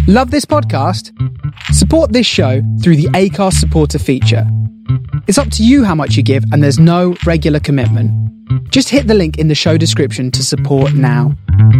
Love this podcast? Support this show through the Acast supporter feature. It's up to you how much you give, and there's no regular commitment. Just hit the link in the show description to support now.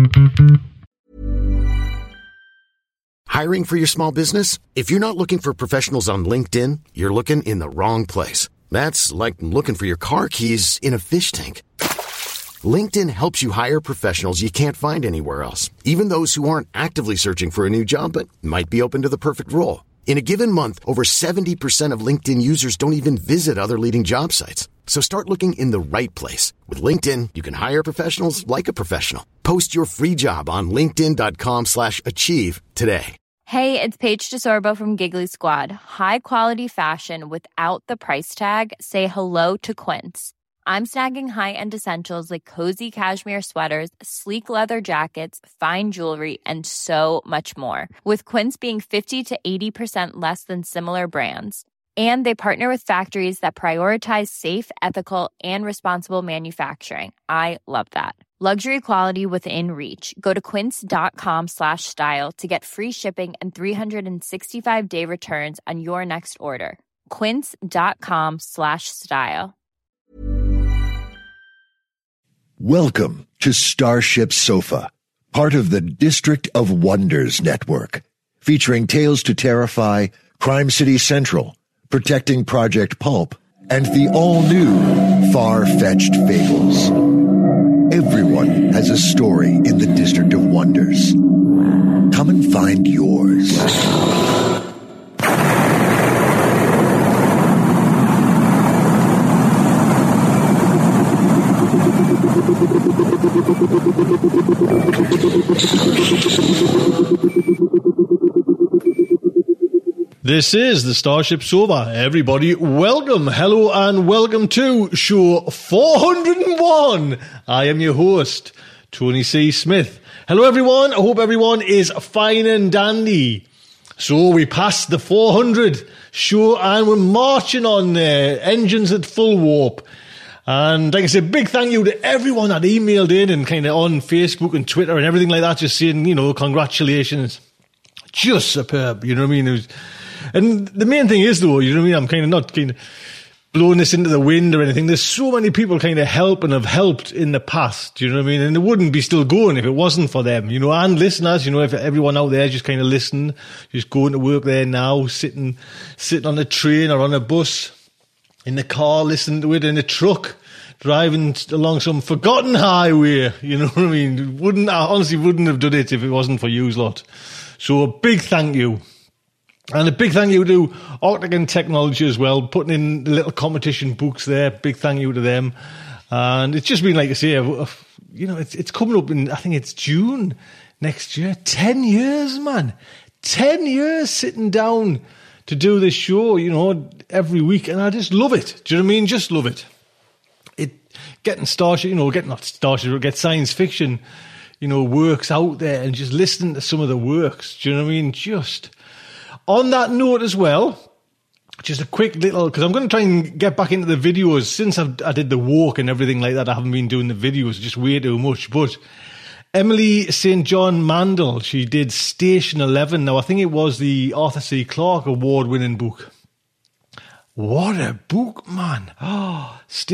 Hiring for your small business? If you're not looking for professionals on LinkedIn, you're looking in the wrong place. That's like looking for your car keys in a fish tank. LinkedIn helps you hire professionals you can't find anywhere else, even those who aren't actively searching for a new job but might be open to the perfect role. In a given month, over 70% of LinkedIn users don't even visit other leading job sites. So start looking in the right place. With LinkedIn, you can hire professionals like a professional. Post your free job on linkedin.com/achieve today. Hey, it's Paige DeSorbo from Giggly Squad. High quality fashion without the price tag. Say hello to Quince. I'm snagging high-end essentials like cozy cashmere sweaters, sleek leather jackets, fine jewelry, and so much more. With Quince being 50 to 80% less than similar brands. And they partner with factories that prioritize safe, ethical, and responsible manufacturing. I love that. Luxury quality within reach. Go to quince.com/style to get free shipping and 365-day returns on your next order. Quince.com/style. Welcome to Starship Sofa, part of the District of Wonders network, featuring Tales to Terrify, Crime City Central, Protecting Project Pulp, and the all-new Far-Fetched Fables. Everyone has a story in the District of Wonders. Come and find yours. This is the Starship Sofa. Everybody, welcome, hello, and welcome to show 401. I am your host, Tony C. Smith. Hello, everyone. I hope everyone is fine and dandy. So we passed the 400 show, and we're marching on there, engines at full warp. And like I said, big thank you to everyone that emailed in and kind of on Facebook and Twitter and everything like that, just saying, congratulations. Just superb, you know what I mean? And the main thing is, though, you know what I mean, I'm kind of not blowing this into the wind or anything. There's so many people kind of help and have helped in the past, you know what I mean? And it wouldn't be still going if it wasn't for them, and listeners, if everyone out there just kind of listen, just going to work there now, sitting on a train or on a bus, in the car, listening to it, in a truck, driving along some forgotten highway, you know what I mean? I honestly wouldn't have done it if it wasn't for you lot. So a big thank you. And a big thank you to Octagon Technology as well, putting in the little competition books there. Big thank you to them. And it's just been, like I say, it's coming up in, I think it's June next year. 10 years, man. 10 years sitting down to do this show, every week. And I just love it. Do you know what I mean? Just love it. Getting Starship, get science fiction, works out there and just listening to some of the works. Do you know what I mean? Just on that note as well, just a quick little, because I'm going to try and get back into the videos. Since I did the walk and everything like that, I haven't been doing the videos just way too much. But Emily St. John Mandel, she did Station 11. Now, I think it was the Arthur C. Clarke award-winning book. What a book, man. Do you know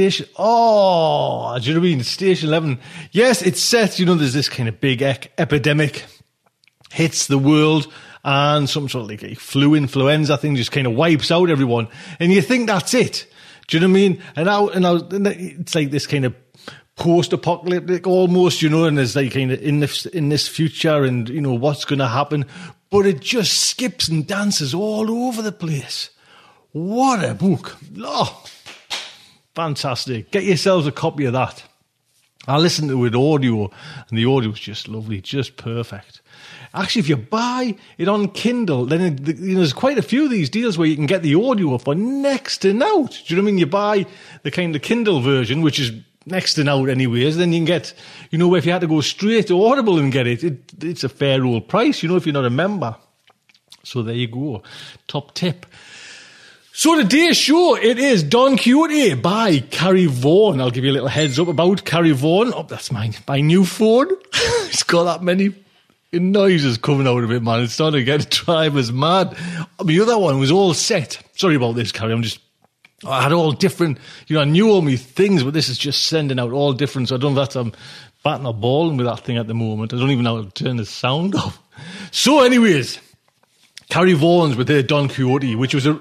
what I mean? Station 11. Yes, it's set, there's this kind of big epidemic hits the world, and some sort of like influenza thing just kind of wipes out everyone. And you think that's it. Do you know what I mean? And it's like this kind of post-apocalyptic almost, and there's like kind of in this future and, what's going to happen. But it just skips and dances all over the place. What a book. Oh, fantastic. Get yourselves a copy of that. I listened to it audio, and the audio was just lovely, just perfect. Actually, if you buy it on Kindle, then there's quite a few of these deals where you can get the audio for next to out. Do you know what I mean? You buy the kind of Kindle version, which is next to out anyways, then you can get, if you had to go straight to Audible and get it's a fair old price, if you're not a member. So there you go. Top tip. So today's show, it is Don Quixote by Carrie Vaughan. I'll give you a little heads up about Carrie Vaughan. Oh, that's my new phone. It's got that many noise is coming out of it, man. It's starting to get drivers mad. The other one was all set. Sorry about this, Carrie. I had all different, I knew all my things, but this is just sending out all different. So I don't know if that's, I'm batting a ball with that thing at the moment. I don't even know how to turn the sound off. So anyways, Carrie Vaughan's with her Don Quixote, which was a...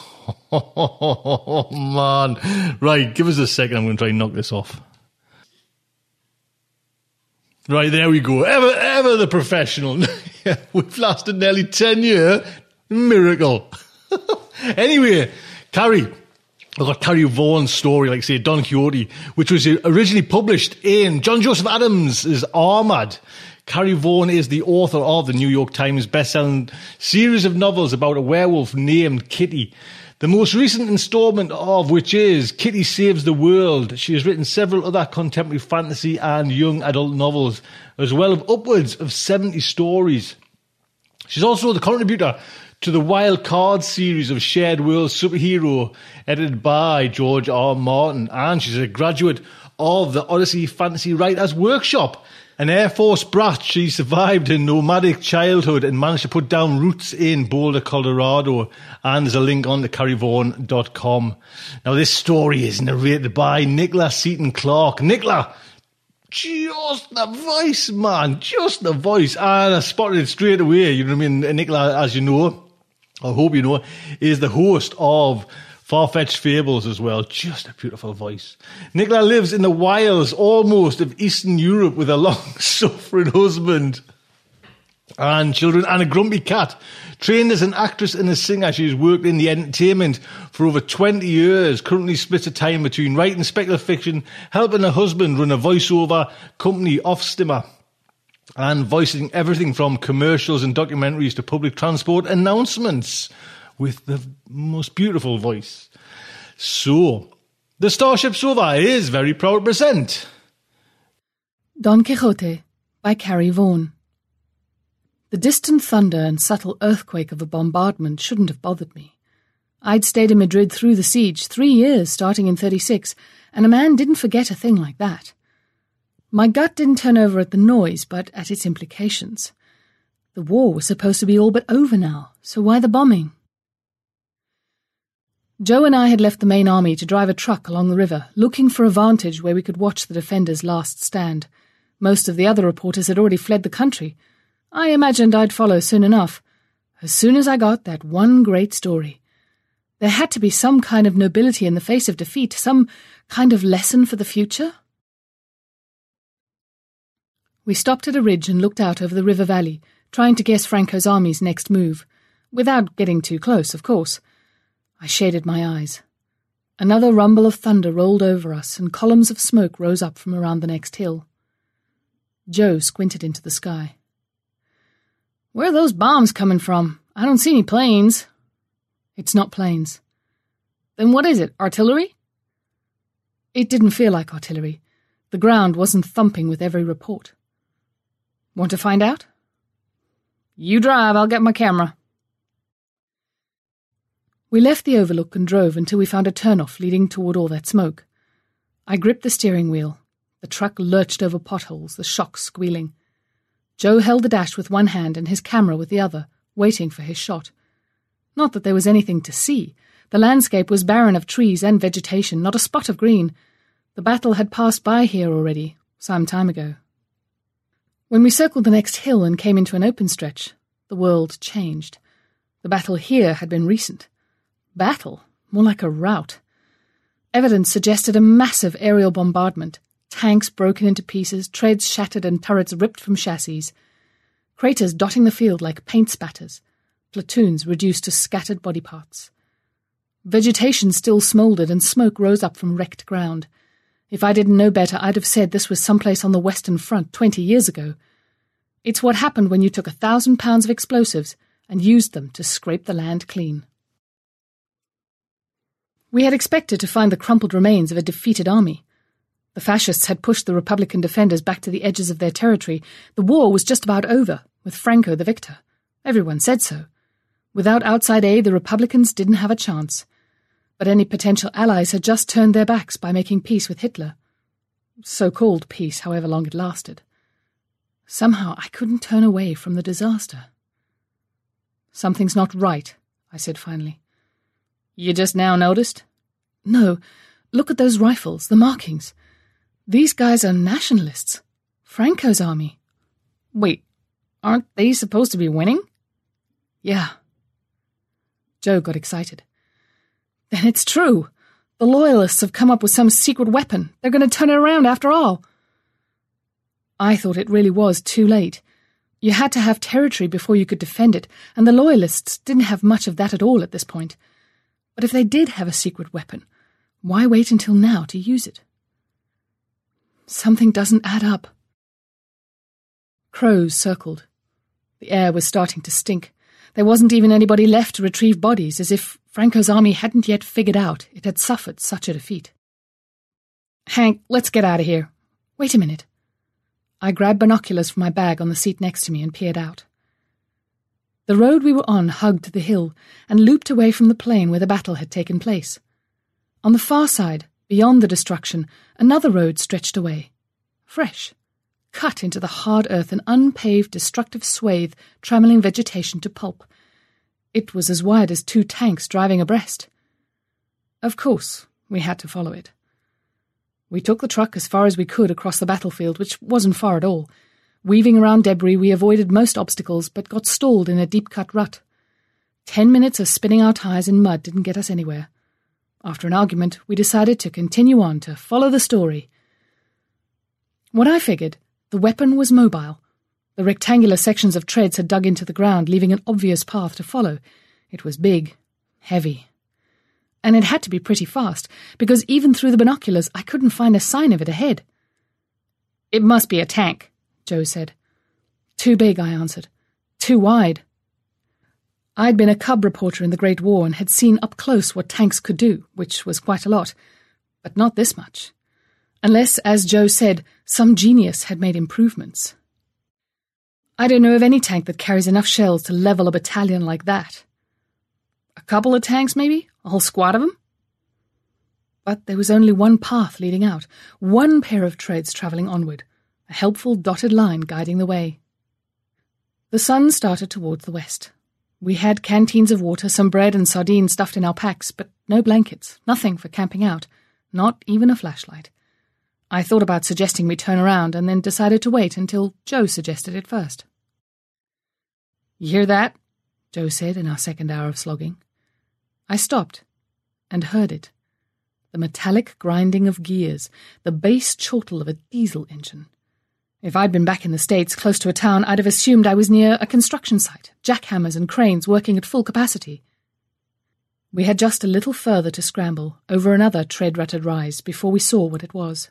Oh, man. Right, give us a second. I'm going to try and knock this off. Right, there we go. Ever the professional. We've lasted nearly 10 years. Miracle. Anyway, Carrie. I've got Carrie Vaughan's story, like say, Don Quixote, which was originally published in John Joseph Adams' Armad. Carrie Vaughan is the author of the New York Times best-selling series of novels about a werewolf named Kitty. The most recent installment of which is Kitty Saves the World. She has written several other contemporary fantasy and young adult novels, as well as upwards of 70 stories. She's also the contributor to the Wild Card series of Shared World Superhero, edited by George R. Martin, and she's a graduate of the Odyssey Fantasy Writers Workshop. An Air Force brat, she survived her nomadic childhood and managed to put down roots in Boulder, Colorado, and there's a link on to carrievaughan.com. Now, this story is narrated by Nicola Seton Clark. Nicola, just the voice, man, just the voice. And I spotted it straight away, you know what I mean? Nicola, as you know, I hope you know, is the host of Far-Fetched Fables as well. Just a beautiful voice. Nicola lives in the wilds almost of Eastern Europe with a long-suffering husband and children and a grumpy cat. Trained as an actress and a singer, she's worked in the entertainment for over 20 years, currently splits her time between writing speculative fiction, helping her husband run a voiceover company, Offstimmer, and voicing everything from commercials and documentaries to public transport announcements with the most beautiful voice. So, the Starship Sofa is very proud to present Don Quixote by Carrie Vaughan. The distant thunder and subtle earthquake of a bombardment shouldn't have bothered me. I'd stayed in Madrid through the siege 3 years, starting in 36, and a man didn't forget a thing like that. My gut didn't turn over at the noise, but at its implications. The war was supposed to be all but over now, so why the bombing? Joe and I had left the main army to drive a truck along the river, looking for a vantage where we could watch the defenders' last stand. Most of the other reporters had already fled the country. I imagined I'd follow soon enough, as soon as I got that one great story. There had to be some kind of nobility in the face of defeat, some kind of lesson for the future. We stopped at a ridge and looked out over the river valley, trying to guess Franco's army's next move. Without getting too close, of course. I shaded my eyes. Another rumble of thunder rolled over us, and columns of smoke rose up from around the next hill. Joe squinted into the sky. "Where are those bombs coming from? I don't see any planes." "It's not planes." "Then what is it, artillery?" It didn't feel like artillery. The ground wasn't thumping with every report. "Want to find out?" "You drive, I'll get my camera." We left the overlook and drove until we found a turnoff leading toward all that smoke. I gripped the steering wheel. The truck lurched over potholes, the shocks squealing. Joe held the dash with one hand and his camera with the other, waiting for his shot. Not that there was anything to see. The landscape was barren of trees and vegetation, not a spot of green. The battle had passed by here already, some time ago. When we circled the next hill and came into an open stretch, the world changed. The battle here had been recent. Battle? More like a rout. Evidence suggested a massive aerial bombardment. Tanks broken into pieces, treads shattered and turrets ripped from chassis. Craters dotting the field like paint spatters. Platoons reduced to scattered body parts. Vegetation still smouldered and smoke rose up from wrecked ground. If I didn't know better, I'd have said this was someplace on the Western Front 20 years ago. It's what happened when you took 1,000 pounds of explosives and used them to scrape the land clean. We had expected to find the crumpled remains of a defeated army. The fascists had pushed the Republican defenders back to the edges of their territory. The war was just about over, with Franco the victor. Everyone said so. Without outside aid, the Republicans didn't have a chance. But any potential allies had just turned their backs by making peace with Hitler. So-called peace, however long it lasted. Somehow I couldn't turn away from the disaster. "Something's not right," I said finally. "You just now noticed?" "No. Look at those rifles, the markings. These guys are nationalists. Franco's army." "Wait, aren't they supposed to be winning?" "Yeah." Joe got excited. "Then it's true. The Loyalists have come up with some secret weapon. They're going to turn it around after all." I thought it really was too late. You had to have territory before you could defend it, and the Loyalists didn't have much of that at all at this point. But if they did have a secret weapon, why wait until now to use it? Something doesn't add up. Crows circled. The air was starting to stink. There wasn't even anybody left to retrieve bodies, as if Franco's army hadn't yet figured out it had suffered such a defeat. "Hank, let's get out of here." "Wait a minute." I grabbed binoculars from my bag on the seat next to me and peered out. The road we were on hugged the hill and looped away from the plain where the battle had taken place. On the far side, beyond the destruction, another road stretched away. Fresh. Cut into the hard earth, an unpaved, destructive swathe, trammeling vegetation to pulp. It was as wide as 2 tanks driving abreast. Of course, we had to follow it. We took the truck as far as we could across the battlefield, which wasn't far at all. Weaving around debris, we avoided most obstacles, but got stalled in a deep-cut rut. 10 minutes of spinning our tires in mud didn't get us anywhere. After an argument, we decided to continue on to follow the story. What I figured, the weapon was mobile. The rectangular sections of treads had dug into the ground, leaving an obvious path to follow. It was big, heavy. And it had to be pretty fast, because even through the binoculars I couldn't find a sign of it ahead. "It must be a tank," Joe said. "Too big," I answered. "Too wide." I'd been a cub reporter in the Great War and had seen up close what tanks could do, which was quite a lot, but not this much. Unless, as Joe said, some genius had made improvements. I don't know of any tank that carries enough shells to level a battalion like that. A couple of tanks, maybe? A whole squad of them? But there was only one path leading out, one pair of treads travelling onward, a helpful dotted line guiding the way. The sun started towards the west. We had canteens of water, some bread and sardines stuffed in our packs, but no blankets, nothing for camping out, not even a flashlight. I thought about suggesting we turn around and then decided to wait until Joe suggested it first. "You hear that?" Joe said in our second hour of slogging. I stopped and heard it. The metallic grinding of gears, the bass chortle of a diesel engine. If I'd been back in the States, close to a town, I'd have assumed I was near a construction site, jackhammers and cranes working at full capacity. We had just a little further to scramble, over another tread-rutted rise, before we saw what it was.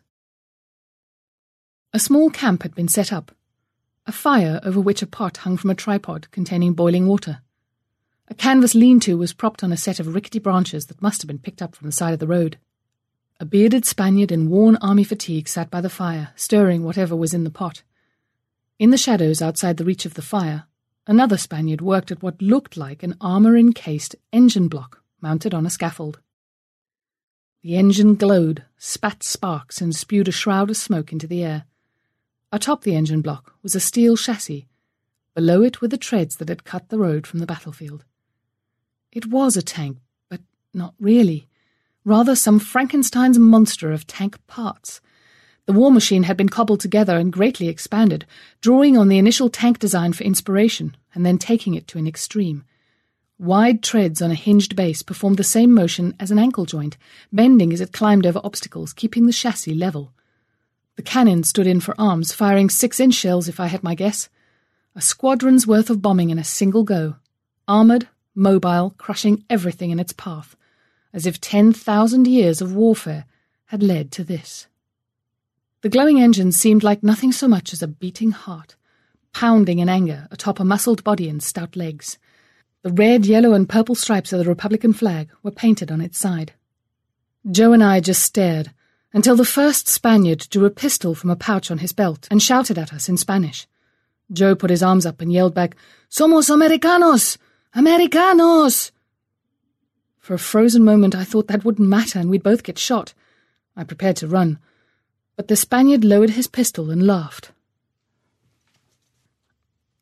A small camp had been set up, a fire over which a pot hung from a tripod containing boiling water. A canvas lean-to was propped on a set of rickety branches that must have been picked up from the side of the road. A bearded Spaniard in worn army fatigue sat by the fire, stirring whatever was in the pot. In the shadows outside the reach of the fire, another Spaniard worked at what looked like an armour-encased engine block mounted on a scaffold. The engine glowed, spat sparks, and spewed a shroud of smoke into the air. Atop the engine block was a steel chassis. Below it were the treads that had cut the road from the battlefield. It was a tank, but not really. Rather some Frankenstein's monster of tank parts. The war machine had been cobbled together and greatly expanded, drawing on the initial tank design for inspiration and then taking it to an extreme. Wide treads on a hinged base performed the same motion as an ankle joint, bending as it climbed over obstacles, keeping the chassis level. The cannon stood in for arms, firing 6-inch shells if I had my guess. A squadron's worth of bombing in a single go. Armoured, mobile, crushing everything in its path, as if 10,000 years of warfare had led to this. The glowing engine seemed like nothing so much as a beating heart, pounding in anger atop a muscled body and stout legs. The red, yellow, and purple stripes of the Republican flag were painted on its side. Joe and I just stared, until the first Spaniard drew a pistol from a pouch on his belt and shouted at us in Spanish. Joe put his arms up and yelled back, "Somos Americanos! Americanos!" For a frozen moment I thought that wouldn't matter and we'd both get shot. I prepared to run, but the Spaniard lowered his pistol and laughed.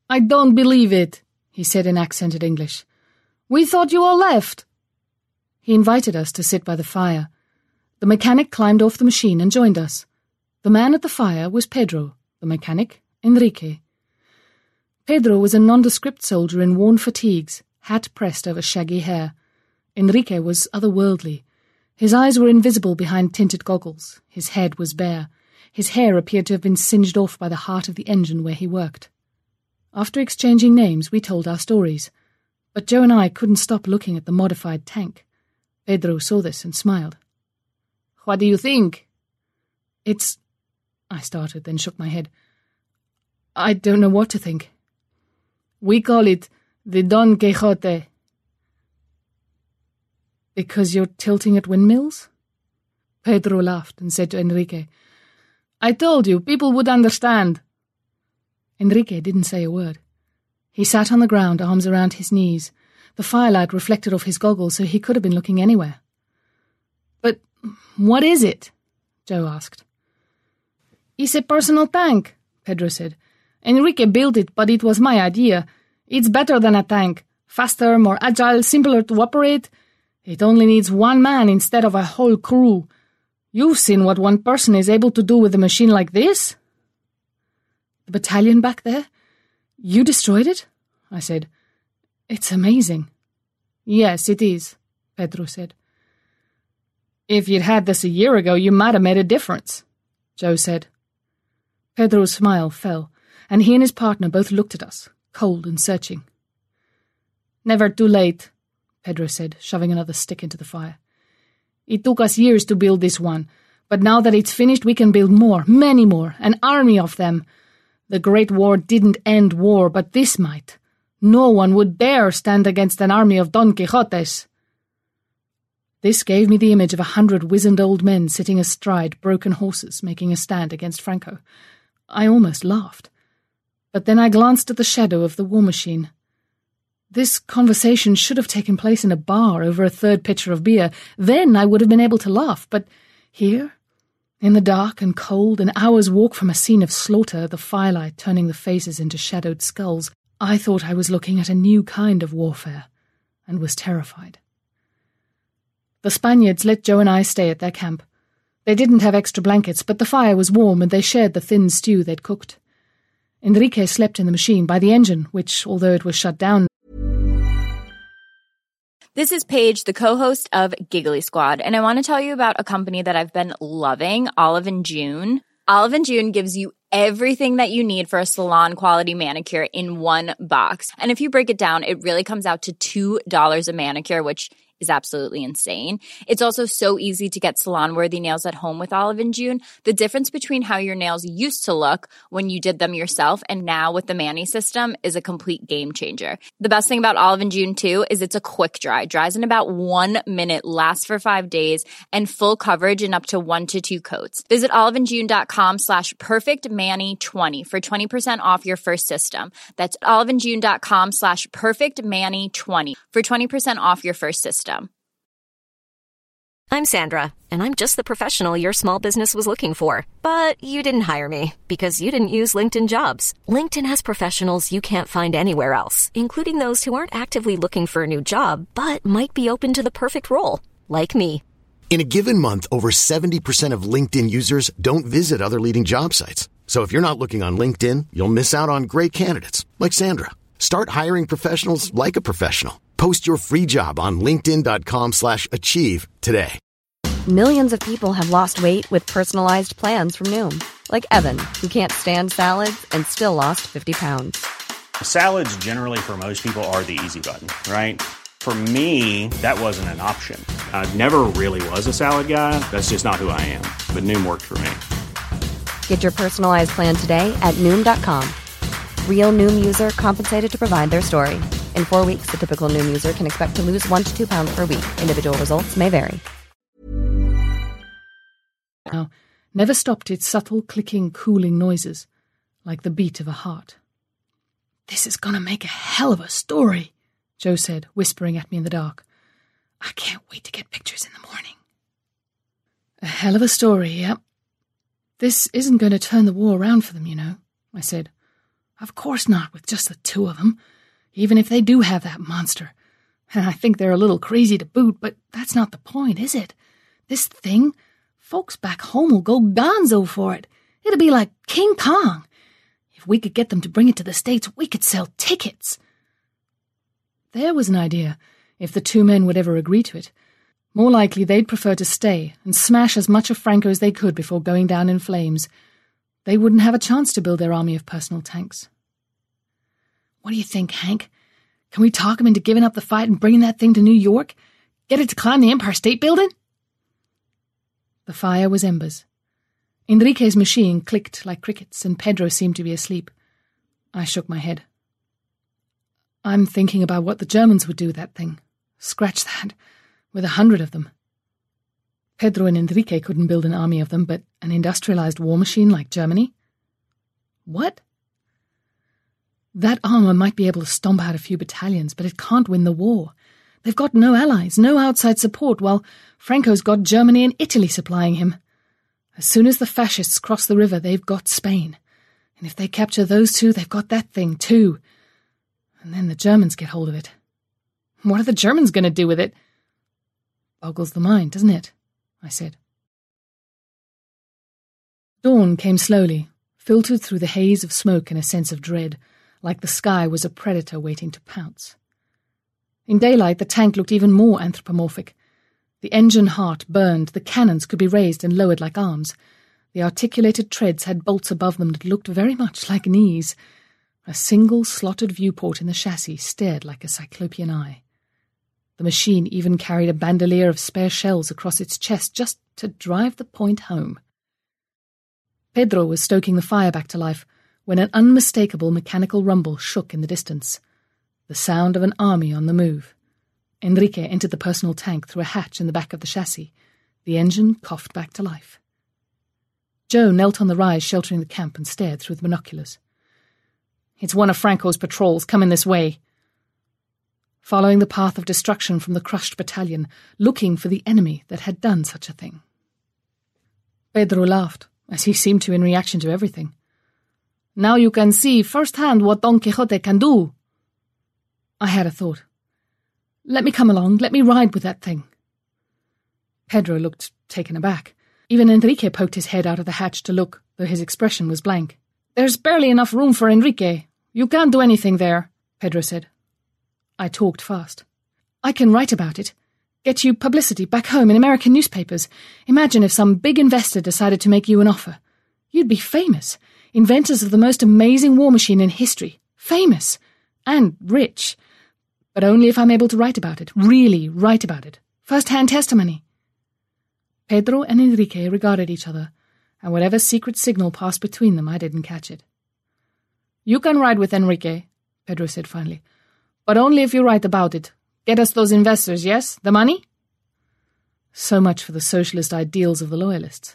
"I don't believe it," he said in accented English. "We thought you all left." He invited us to sit by the fire. The mechanic climbed off the machine and joined us. The man at the fire was Pedro, the mechanic, Enrique. Pedro was a nondescript soldier in worn fatigues, hat pressed over shaggy hair. Enrique was otherworldly. His eyes were invisible behind tinted goggles. His head was bare. His hair appeared to have been singed off by the heart of the engine where he worked. After exchanging names, we told our stories. But Joe and I couldn't stop looking at the modified tank. Pedro saw this and smiled. "What do you think?" "It's—" I started, then shook my head. "I don't know what to think." "We call it the Don Quixote." "Because you're tilting at windmills?" Pedro laughed and said to Enrique, "I told you, people would understand." Enrique didn't say a word. He sat on the ground, arms around his knees. The firelight reflected off his goggles, so he could have been looking anywhere. "But what is it?" Joe asked. "It's a personal tank," Pedro said. "Enrique built it, but it was my idea. It's better than a tank. Faster, more agile, simpler to operate. It only needs one man instead of a whole crew. You've seen what one person is able to do with a machine like this?" "The battalion back there? You destroyed it?" I said. "It's amazing." "Yes, it is," Pedro said. "If you'd had this a year ago, you might have made a difference," Joe said. Pedro's smile fell, and he and his partner both looked at us, cold and searching. "Never too late," Pedro said, shoving another stick into the fire. "It took us years to build this one, but now that it's finished we can build more, many more, an army of them. The Great War didn't end war, but this might. No one would dare stand against an army of Don Quixotes." This gave me the image of 100 wizened old men sitting astride broken horses, making a stand against Franco. I almost laughed. But then I glanced at the shadow of the war machine. This conversation should have taken place in a bar over a third pitcher of beer. Then I would have been able to laugh. But here, in the dark and cold, an hour's walk from a scene of slaughter, the firelight turning the faces into shadowed skulls, I thought I was looking at a new kind of warfare, and was terrified. The Spaniards let Joe and I stay at their camp. They didn't have extra blankets, but the fire was warm and they shared the thin stew they'd cooked. Enrique slept in the machine by the engine, which, although it was shut down... This is Paige, the co-host of Giggly Squad, and I want to tell you about a company that I've been loving, Olive & June. Olive & June gives you everything that you need for a salon-quality manicure in one box. And if you break it down, it really comes out to $2 a manicure, which is absolutely insane. It's also so easy to get salon-worthy nails at home with Olive & June. The difference between how your nails used to look when you did them yourself and now with the Mani system is a complete game changer. The best thing about Olive & June, too, is it's a quick dry. Dries in about 1 minute, lasts for 5 days, and full coverage in up to 1 to 2 coats. Visit oliveandjune.com/perfectmani20 for 20% off your first system. That's oliveandjune.com/perfectmani20 for 20% off your first system. I'm Sandra, and I'm just the professional your small business was looking for. But you didn't hire me because you didn't use LinkedIn Jobs. LinkedIn has professionals you can't find anywhere else, including those who aren't actively looking for a new job, but might be open to the perfect role, like me. In a given month, over 70% of LinkedIn users don't visit other leading job sites. So if you're not looking on LinkedIn, you'll miss out on great candidates like Sandra. Start hiring professionals like a professional. Post your free job on linkedin.com/achieve today. Millions of people have lost weight with personalized plans from Noom. Like Evan, who can't stand salads and still lost 50 pounds. Salads generally for most people are the easy button, right? For me, that wasn't an option. I never really was a salad guy. That's just not who I am. But Noom worked for me. Get your personalized plan today at Noom.com. Real Noom user compensated to provide their story. In 4 weeks, the typical Noom user can expect to lose 1 to 2 pounds per week. Individual results may vary. Now, never stopped its subtle clicking, cooling noises, like the beat of a heart. "This is gonna make a hell of a story," Joe said, whispering at me in the dark. "I can't wait to get pictures in the morning." "A hell of a story, yep. This isn't going to turn the war around for them, you know," I said. Of course not, with just the two of them. Even if they do have that monster. And I think they're a little crazy to boot, but that's not the point, is it? This thing, folks back home will go gonzo for it. It'll be like King Kong. If we could get them to bring it to the States, we could sell tickets. There was an idea, if the two men would ever agree to it. More likely they'd prefer to stay and smash as much of Franco as they could before going down in flames. They wouldn't have a chance to build their army of personal tanks. What do you think, Hank? Can we talk him into giving up the fight and bringing that thing to New York? Get it to climb the Empire State Building? The fire was embers. Enrique's machine clicked like crickets, and Pedro seemed to be asleep. I shook my head. I'm thinking about what the Germans would do with that thing. Scratch that. With 100 of them. Pedro and Enrique couldn't build an army of them, but an industrialized war machine like Germany? What? That armor might be able to stomp out a few battalions, but it can't win the war. They've got no allies, no outside support, while Franco's got Germany and Italy supplying him. As soon as the fascists cross the river, they've got Spain. And if they capture those two, they've got that thing too. And then the Germans get hold of it. What are the Germans going to do with it? Boggles the mind, doesn't it? I said. Dawn came slowly, filtered through the haze of smoke and a sense of dread, like the sky was a predator waiting to pounce. In daylight, the tank looked even more anthropomorphic. The engine heart burned, the cannons could be raised and lowered like arms. The articulated treads had bolts above them that looked very much like knees. A single slotted viewport in the chassis stared like a cyclopean eye. The machine even carried a bandolier of spare shells across its chest just to drive the point home. Pedro was stoking the fire back to life when an unmistakable mechanical rumble shook in the distance. The sound of an army on the move. Enrique entered the personal tank through a hatch in the back of the chassis. The engine coughed back to life. Joe knelt on the rise sheltering the camp and stared through the binoculars. It's one of Franco's patrols coming this way. Following the path of destruction from the crushed battalion, looking for the enemy that had done such a thing. Pedro laughed, as he seemed to in reaction to everything. Now you can see firsthand what Don Quixote can do. I had a thought. Let me come along, let me ride with that thing. Pedro looked taken aback. Even Enrique poked his head out of the hatch to look, though his expression was blank. There's barely enough room for Enrique. You can't do anything there, Pedro said. I talked fast. I can write about it. Get you publicity back home in American newspapers. Imagine if some big investor decided to make you an offer. You'd be famous. Inventors of the most amazing war machine in history. Famous. And rich. But only if I'm able to write about it. Really write about it. First-hand testimony. Pedro and Enrique regarded each other, and whatever secret signal passed between them, I didn't catch it. You can ride with Enrique, Pedro said finally. But only if you write about it. Get us those investors, yes? The money? So much for the socialist ideals of the loyalists.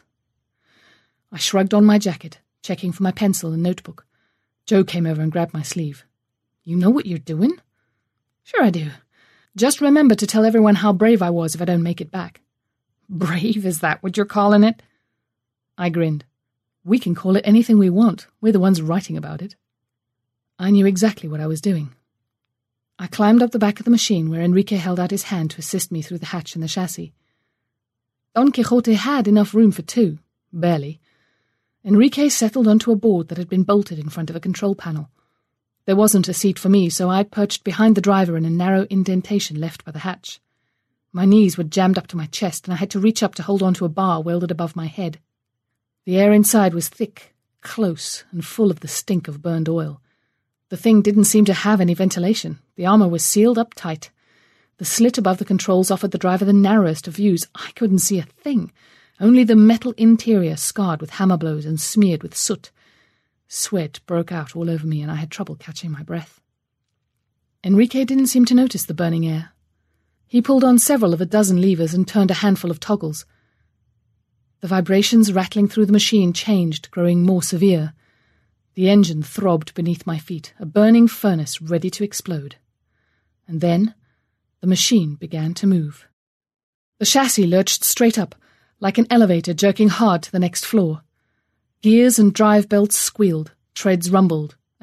I shrugged on my jacket, checking for my pencil and notebook. Joe came over and grabbed my sleeve. You know what you're doing? Sure I do. Just remember to tell everyone how brave I was if I don't make it back. Brave, is that what you're calling it? I grinned. We can call it anything we want. We're the ones writing about it. I knew exactly what I was doing. I climbed up the back of the machine where Enrique held out his hand to assist me through the hatch in the chassis. Don Quixote had enough room for two, barely. Enrique settled onto a board that had been bolted in front of a control panel. There wasn't a seat for me, so I perched behind the driver in a narrow indentation left by the hatch. My knees were jammed up to my chest, and I had to reach up to hold onto a bar welded above my head. The air inside was thick, close, and full of the stink of burned oil. The thing didn't seem to have any ventilation. The armor was sealed up tight. The slit above the controls offered the driver the narrowest of views. I couldn't see a thing, only the metal interior scarred with hammer blows and smeared with soot. Sweat broke out all over me, and I had trouble catching my breath. Enrique didn't seem to notice the burning air. He pulled on several of a dozen levers and turned a handful of toggles. The vibrations rattling through the machine changed, growing more severe. The engine throbbed beneath my feet, a burning furnace ready to explode. And then the machine began to move. The chassis lurched straight up, like an elevator jerking hard to the next floor. Gears and drive belts squealed, treads rumbled,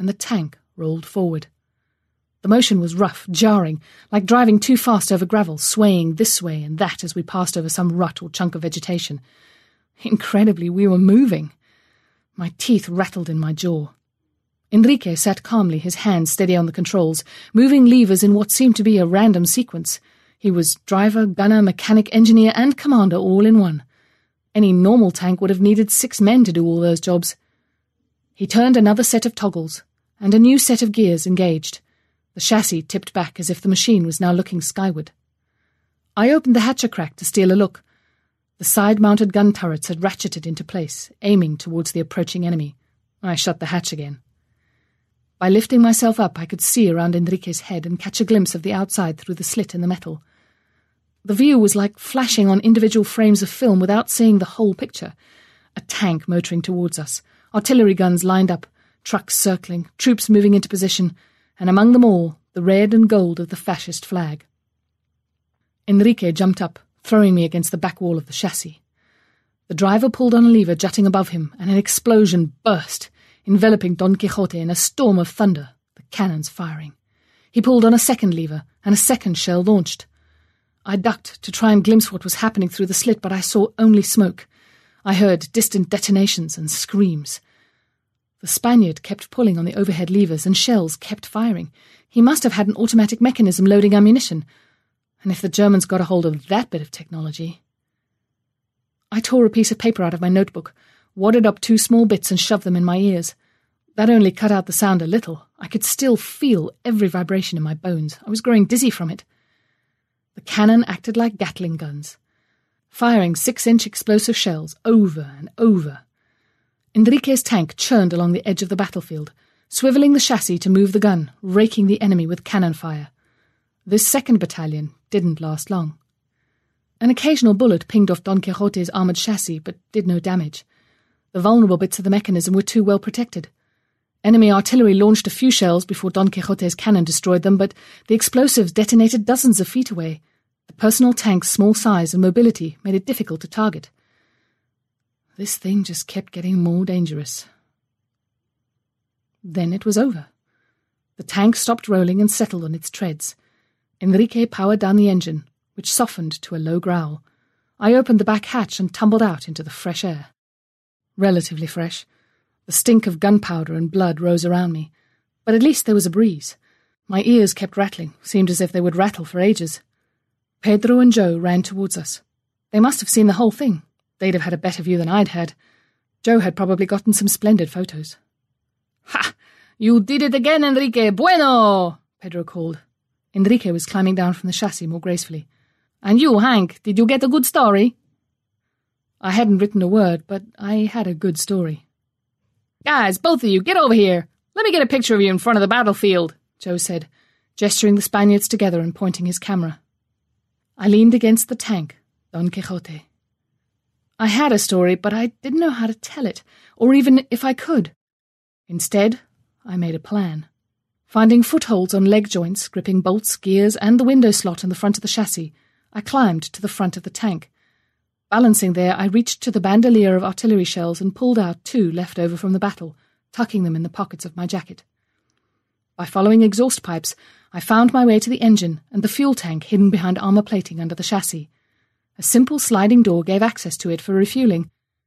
and the tank rolled forward. The motion was rough, jarring, like driving too fast over gravel, swaying this way and that as we passed over some rut or chunk of vegetation. Incredibly, we were moving. My teeth rattled in my jaw. Enrique sat calmly, his hands steady on the controls, moving levers in what seemed to be a random sequence. He was driver, gunner, mechanic, engineer, and commander all in one. Any normal tank would have needed 6 men to do all those jobs. He turned another set of toggles, and a new set of gears engaged. The chassis tipped back as if the machine was now looking skyward. I opened the hatcher crack to steal a look. The side-mounted gun turrets had ratcheted into place, aiming towards the approaching enemy. I shut the hatch again. By lifting myself up, I could see around Enrique's head and catch a glimpse of the outside through the slit in the metal. The view was like flashing on individual frames of film without seeing the whole picture. A tank motoring towards us, artillery guns lined up, trucks circling, troops moving into position, and among them all, the red and gold of the fascist flag. Enrique jumped up, throwing me against the back wall of the chassis. The driver pulled on a lever jutting above him, and an explosion burst, enveloping Don Quixote in a storm of thunder, the cannons firing. He pulled on a second lever, and a second shell launched. I ducked to try and glimpse what was happening through the slit, but I saw only smoke. I heard distant detonations and screams. The Spaniard kept pulling on the overhead levers, and shells kept firing. He must have had an automatic mechanism loading ammunition. And if the Germans got a hold of that bit of technology... I tore a piece of paper out of my notebook, wadded up 2 small bits and shoved them in my ears. That only cut out the sound a little. I could still feel every vibration in my bones. I was growing dizzy from it. The cannon acted like Gatling guns, firing 6-inch explosive shells over and over. Enrique's tank churned along the edge of the battlefield, swiveling the chassis to move the gun, raking the enemy with cannon fire. This second battalion didn't last long. An occasional bullet pinged off Don Quixote's armoured chassis, but did no damage. The vulnerable bits of the mechanism were too well protected. Enemy artillery launched a few shells before Don Quixote's cannon destroyed them, but the explosives detonated dozens of feet away. The personal tank's small size and mobility made it difficult to target. This thing just kept getting more dangerous. Then it was over. The tank stopped rolling and settled on its treads. Enrique powered down the engine, which softened to a low growl. I opened the back hatch and tumbled out into the fresh air. Relatively fresh. The stink of gunpowder and blood rose around me, but at least there was a breeze. My ears kept rattling, seemed as if they would rattle for ages. Pedro and Joe ran towards us. They must have seen the whole thing. They'd have had a better view than I'd had. Joe had probably gotten some splendid photos. "Ha! You did it again, Enrique! Bueno!" Pedro called. Enrique was climbing down from the chassis more gracefully. "And you, Hank, did you get a good story?" I hadn't written a word, but I had a good story. "Guys, both of you, get over here. Let me get a picture of you in front of the battlefield," Joe said, gesturing the Spaniards together and pointing his camera. I leaned against the tank, Don Quixote. I had a story, but I didn't know how to tell it, or even if I could. Instead, I made a plan. Finding footholds on leg joints, gripping bolts, gears, and the window slot in the front of the chassis, I climbed to the front of the tank. Balancing there, I reached to the bandolier of artillery shells and pulled out 2 left over from the battle, tucking them in the pockets of my jacket. By following exhaust pipes, I found my way to the engine and the fuel tank hidden behind armor plating under the chassis. A simple sliding door gave access to it for refueling.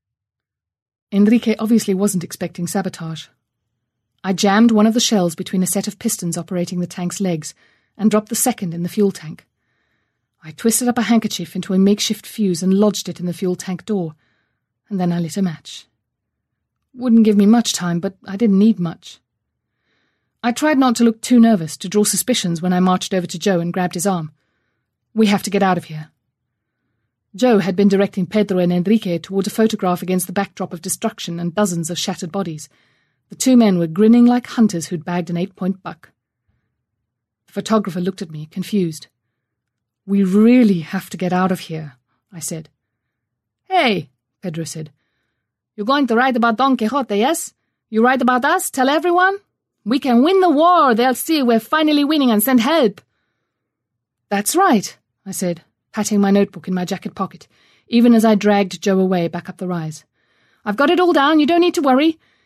Enrique obviously wasn't expecting sabotage. I jammed one of the shells between a set of pistons operating the tank's legs and dropped the second in the fuel tank. I twisted up a handkerchief into a makeshift fuse and lodged it in the fuel tank door, and then I lit a match. Wouldn't give me much time, but I didn't need much. I tried not to look too nervous, to draw suspicions when I marched over to Joe and grabbed his arm. "We have to get out of here." Joe had been directing Pedro and Enrique toward a photograph against the backdrop of destruction and dozens of shattered bodies. The 2 men were grinning like hunters who'd bagged an 8-point buck. The photographer looked at me, confused. "We really have to get out of here," I said. "Hey," Pedro said. "You're going to write about Don Quixote, yes? You write about us, tell everyone? We can win the war, they'll see we're finally winning and send help." "That's right," I said, patting my notebook in my jacket pocket, even as I dragged Joe away back up the rise. "I've got it all down, you don't need to worry.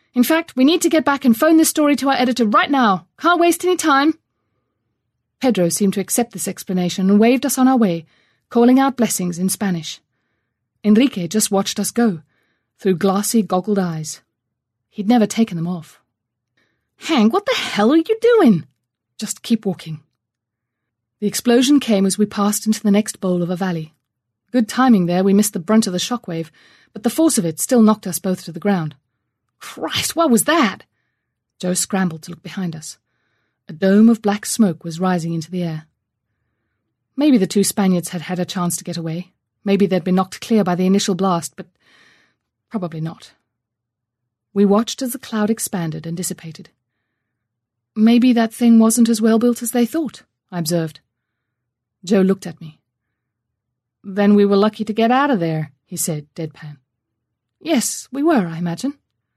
In fact, we need to get back and phone this story to our editor right now. Can't waste any time. Pedro seemed to accept this explanation and waved us on our way, calling out blessings in Spanish. Enrique just watched us go, through glassy, goggled eyes. He'd never taken them off. Hank, what the hell are you doing? Just keep walking. The explosion came as we passed into the next bowl of a valley. Good timing there, we missed the brunt of the shockwave, but the force of it still knocked us both to the ground. Christ, what was that? Joe scrambled to look behind us. A dome of black smoke was rising into the air. Maybe the two Spaniards had had a chance to get away. Maybe they'd been knocked clear by the initial blast, but probably not. We watched as the cloud expanded and dissipated. Maybe that thing wasn't as well built as they thought, I observed. Joe looked at me. Then we were lucky to get out of there, he said, deadpan. Yes, we were, I imagine.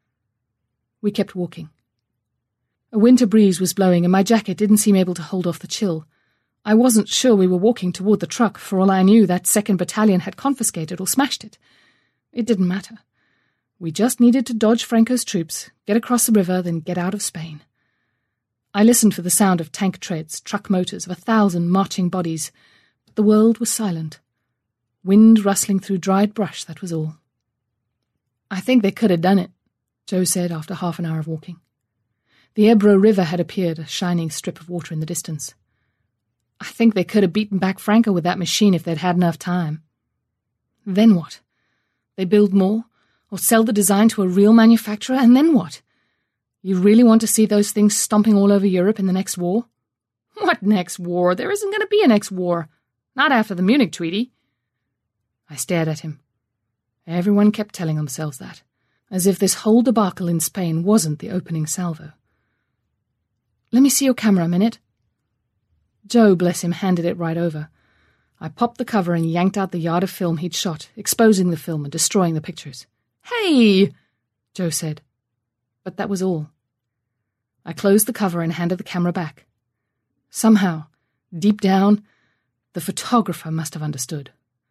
We kept walking. A winter breeze was blowing and my jacket didn't seem able to hold off the chill. I wasn't sure we were walking toward the truck. For all I knew, that 2nd Battalion had confiscated or smashed it. It didn't matter. We just needed to dodge Franco's troops, get across the river, then get out of Spain. I listened for the sound of tank treads, truck motors, of 1,000 marching bodies, but the world was silent. Wind rustling through dried brush, that was all. I think they could have done it, Joe said after half an hour of walking. The Ebro River had appeared, a shining strip of water in the distance. I think they could have beaten back Franco with that machine if they'd had enough time. Then what? They build more, or sell the design to a real manufacturer, and then what? You really want to see those things stomping all over Europe in the next war? What next war? There isn't going to be a next war. Not after the Munich Treaty. I stared at him. Everyone kept telling themselves that, as if this whole debacle in Spain wasn't the opening salvo. Let me see your camera a minute. Joe, bless him, handed it right over. I popped the cover and yanked out the yard of film he'd shot, exposing the film and destroying the pictures. Hey, Joe said. But that was all. I closed the cover and handed the camera back. Somehow, deep down, the photographer must have understood.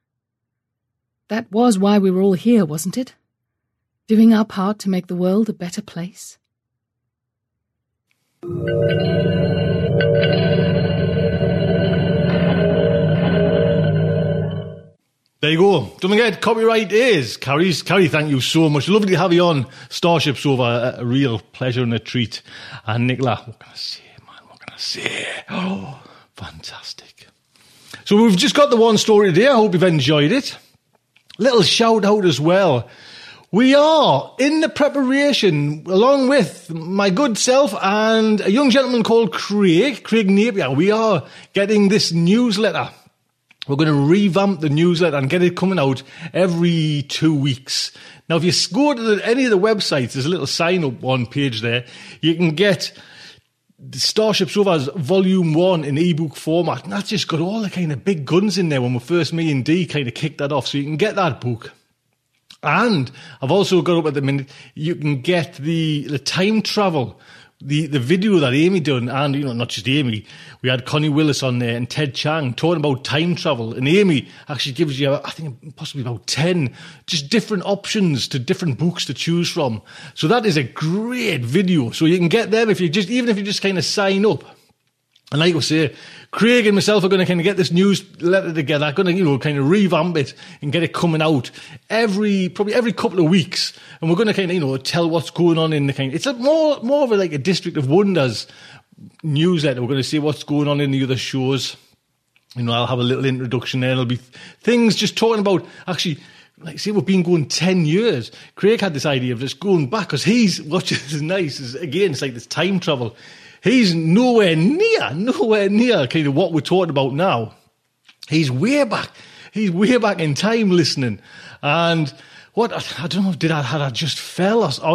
That was why we were all here, wasn't it? Doing our part to make the world a better place. There you go. Don't forget, copyright is Carrie, thank you so much. Lovely to have you on Starship Sofa. A real pleasure and a treat. And Nicola, what can I say, man? What can I say? Oh, fantastic. So we've just got the one story today. I hope you've enjoyed it. Little shout out as well. We are in the preparation, along with my good self and a young gentleman called Craig Napier. We are getting this newsletter. We're going to revamp the newsletter and get it coming out every 2 weeks. Now, if you go to any of the websites, there's a little sign-up on page there. You can get the Starship Sofa's Volume 1 in ebook format. And that's just got all the kind of big guns in there when me and Dee kind of kicked that off. So you can get that book. And I've also got up at the minute, you can get the time travel, the video that Amy done, and, you know, not just Amy, we had Connie Willis on there and Ted Chang talking about time travel. And Amy actually gives you, I think, possibly about 10 just different options to different books to choose from. So that is a great video. So you can get them even if you just kind of sign up. And like I say, Craig and myself are going to kind of get this newsletter together, going to, kind of revamp it and get it coming out probably every couple of weeks. And we're going to kind of, tell what's going on in the kind of, it's more of a District of Wonders newsletter. We're going to see what's going on in the other shows. I'll have a little introduction there. There'll be things just talking about, actually, like, see, we've been going 10 years. Craig had this idea of just going back, because which is nice, again, it's like this time travel. He's nowhere near kind of what we're talking about now. He's way back in time listening. And what, I don't know, had I just fell or,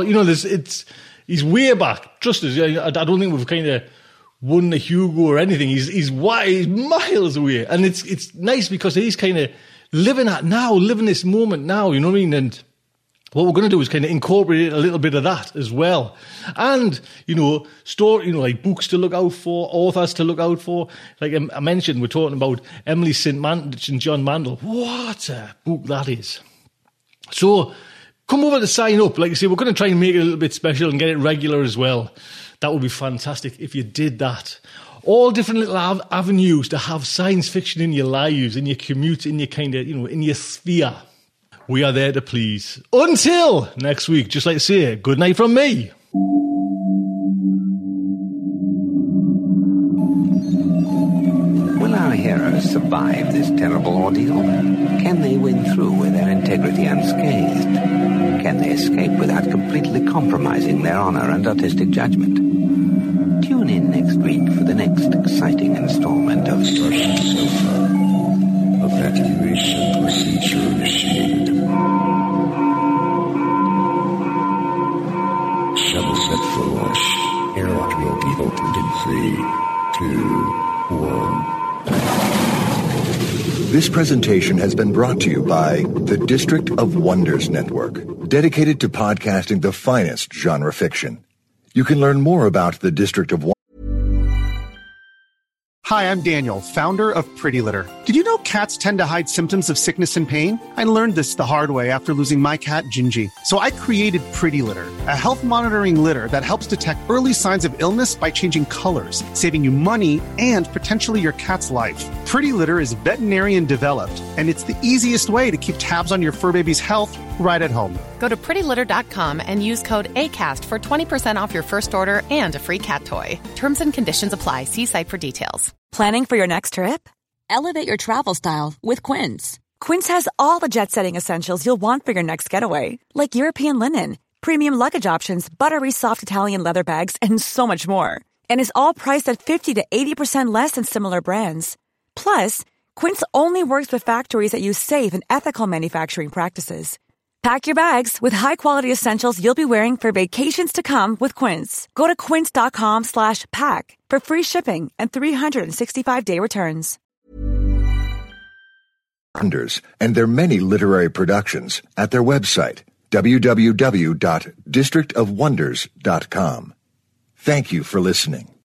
he's way back. Trust us, I don't think we've kind of won the Hugo or anything. He's miles away. And it's nice because he's kind of living this moment now, you know what I mean? And what we're going to do is kind of incorporate a little bit of that as well. And, like books to look out for, authors to look out for. Like I mentioned, we're talking about Emily St. Mandich and John Mandel. What a book that is. So come over to sign up. Like I say, we're going to try and make it a little bit special and get it regular as well. That would be fantastic if you did that. All different little avenues to have science fiction in your lives, in your commute, in your kind of, in your sphere. We are there to please. Until next week, just like to say, good night from me. Will our heroes survive this terrible ordeal? Can they win through with their integrity unscathed? Can they escape without completely compromising their honor and artistic judgment? Tune in next week for the next exciting installment of Starship Sofa. Evacuation procedure initiated. Shuttle set for launch. Airlock will be opened in 3, 2, 1. This presentation has been brought to you by the District of Wonders Network, dedicated to podcasting the finest genre fiction. You can learn more about the District of Wonders. Hi, I'm Daniel, founder of Pretty Litter. Did you know cats tend to hide symptoms of sickness and pain? I learned this the hard way after losing my cat, Gingy. So I created Pretty Litter, a health monitoring litter that helps detect early signs of illness by changing colors, saving you money and potentially your cat's life. Pretty Litter is veterinarian developed, and it's the easiest way to keep tabs on your fur baby's health right at home. Go to prettylitter.com and use code ACAST for 20% off your first order and a free cat toy. Terms and conditions apply. See site for details. Planning for your next trip? Elevate your travel style with Quince. Quince has all the jet-setting essentials you'll want for your next getaway, like European linen, premium luggage options, buttery soft Italian leather bags, and so much more. And is all priced at 50 to 80% less than similar brands. Plus, Quince only works with factories that use safe and ethical manufacturing practices. Pack your bags with high-quality essentials you'll be wearing for vacations to come with Quince. Go to quince.com/pack for free shipping and 365-day returns. And their many literary productions at their website, www.districtofwonders.com. Thank you for listening.